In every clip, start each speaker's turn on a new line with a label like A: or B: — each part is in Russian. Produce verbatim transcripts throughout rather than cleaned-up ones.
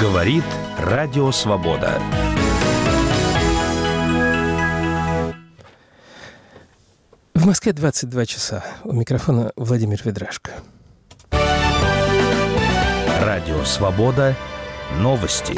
A: Говорит Радио Свобода.
B: В Москве двадцать два часа. У микрофона Владимир Ведрашко.
A: Радио Свобода. Новости.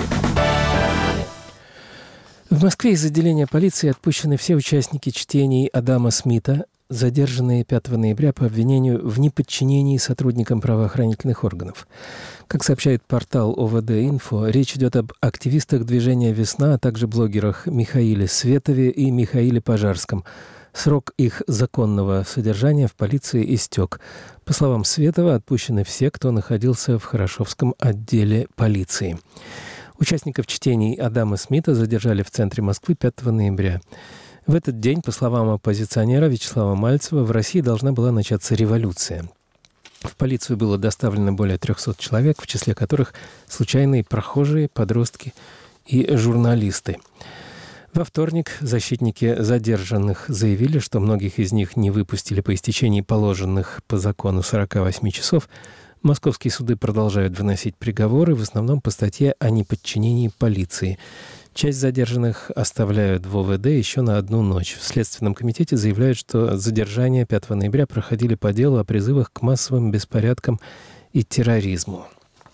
B: В Москве из отделения полиции отпущены все участники чтений Адама Смита, задержанные пятого ноября по обвинению в неподчинении сотрудникам правоохранительных органов. Как сообщает портал О В Д Инфо, речь идет об активистах движения «Весна», а также блогерах Михаиле Светове и Михаиле Пожарском. Срок их законного содержания в полиции истек. По словам Светова, отпущены все, кто находился в Хорошевском отделе полиции. Участников чтений Адама Смита задержали в центре Москвы пятого ноября. В этот день, по словам оппозиционера Вячеслава Мальцева, в России должна была начаться революция. В полицию было доставлено более трехсот человек, в числе которых случайные прохожие, подростки и журналисты. Во вторник защитники задержанных заявили, что многих из них не выпустили по истечении положенных по закону сорока восьми часов. Московские суды продолжают выносить приговоры, в основном по статье о неподчинении полиции. Часть задержанных оставляют в О В Д еще на одну ночь. В Следственном комитете заявляют, что задержания пятого ноября проходили по делу о призывах к массовым беспорядкам и терроризму.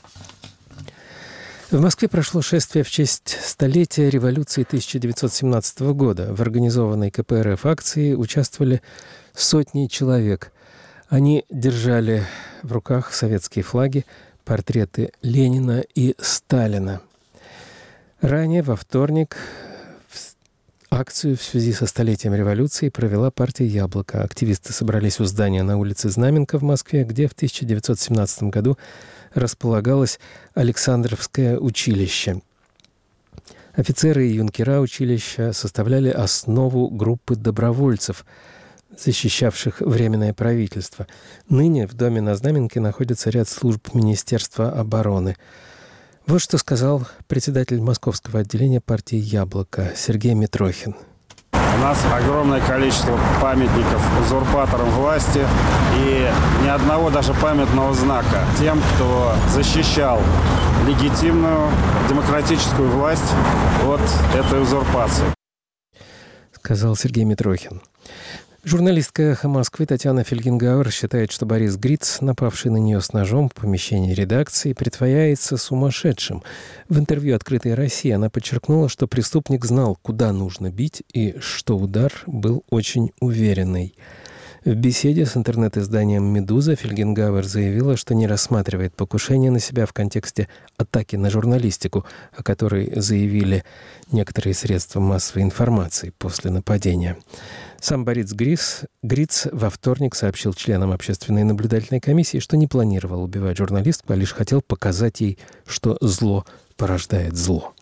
B: В Москве прошло шествие в честь столетия революции тысяча девятьсот семнадцатого года. В организованной Ка Пэ Эр Эф акции участвовали сотни человек. Они держали в руках советские флаги, портреты Ленина и Сталина. Ранее, во вторник, акцию в связи со столетием революции провела партия «Яблоко». Активисты собрались у здания на улице Знаменка в Москве, где в тысяча девятьсот семнадцатом году располагалось Александровское училище. Офицеры и юнкера училища составляли основу группы добровольцев, защищавших Временное правительство. Ныне в доме на Знаменке находится ряд служб Министерства обороны. Вот что сказал председатель московского отделения партии «Яблоко» Сергей Митрохин.
C: У нас огромное количество памятников узурпаторам власти и ни одного даже памятного знака тем, кто защищал легитимную демократическую власть от этой узурпации.
B: Сказал Сергей Митрохин. Журналистка «Эхо Москвы» Татьяна Фельгенгауэр считает, что Борис Гриц, напавший на нее с ножом в помещении редакции, притворяется сумасшедшим. В интервью «Открытой России» она подчеркнула, что преступник знал, куда нужно бить, и что удар был очень уверенный. В беседе с интернет-изданием «Медуза» Фельгенгауэр заявила, что не рассматривает покушение на себя в контексте атаки на журналистику, о которой заявили некоторые средства массовой информации после нападения. Сам Борис Гриц, Гриц во вторник сообщил членам общественной наблюдательной комиссии, что не планировал убивать журналистку, а лишь хотел показать ей, что зло порождает зло.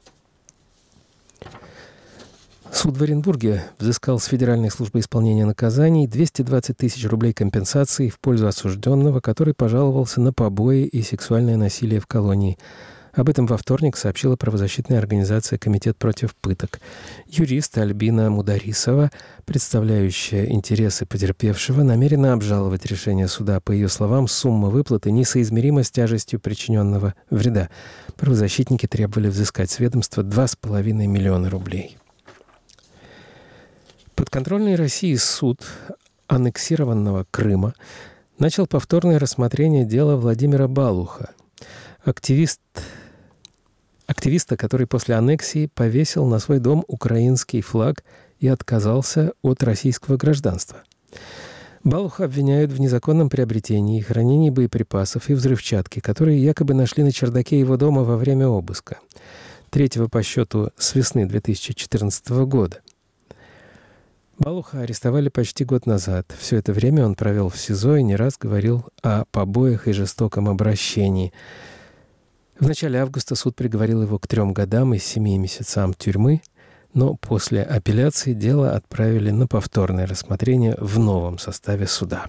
B: Суд в Оренбурге взыскал с Федеральной службы исполнения наказаний двести двадцать тысяч рублей компенсации в пользу осужденного, который пожаловался на побои и сексуальное насилие в колонии. Об этом во вторник сообщила правозащитная организация «Комитет против пыток». Юрист Альбина Мударисова, представляющая интересы потерпевшего, намерена обжаловать решение суда. По ее словам, сумма выплаты несоизмерима с тяжестью причиненного вреда. Правозащитники требовали взыскать с ведомства два с половиной миллиона рублей. Подконтрольный России суд аннексированного Крыма начал повторное рассмотрение дела Владимира Балуха, активист, активиста, который после аннексии повесил на свой дом украинский флаг и отказался от российского гражданства. Балуха обвиняют в незаконном приобретении и хранении боеприпасов и взрывчатки, которые якобы нашли на чердаке его дома во время обыска. Третьего по счету с весны две тысячи четырнадцатого года. Балуха арестовали почти год назад. Все это время он провел в СИЗО и не раз говорил о побоях и жестоком обращении. В начале августа суд приговорил его к трем годам и семи месяцам тюрьмы, но после апелляции дело отправили на повторное рассмотрение в новом составе суда.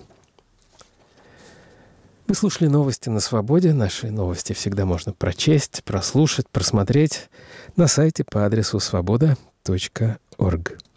B: Вы слушали новости на Свободе. Наши новости всегда можно прочесть, прослушать, просмотреть на сайте по адресу свобода точка орг.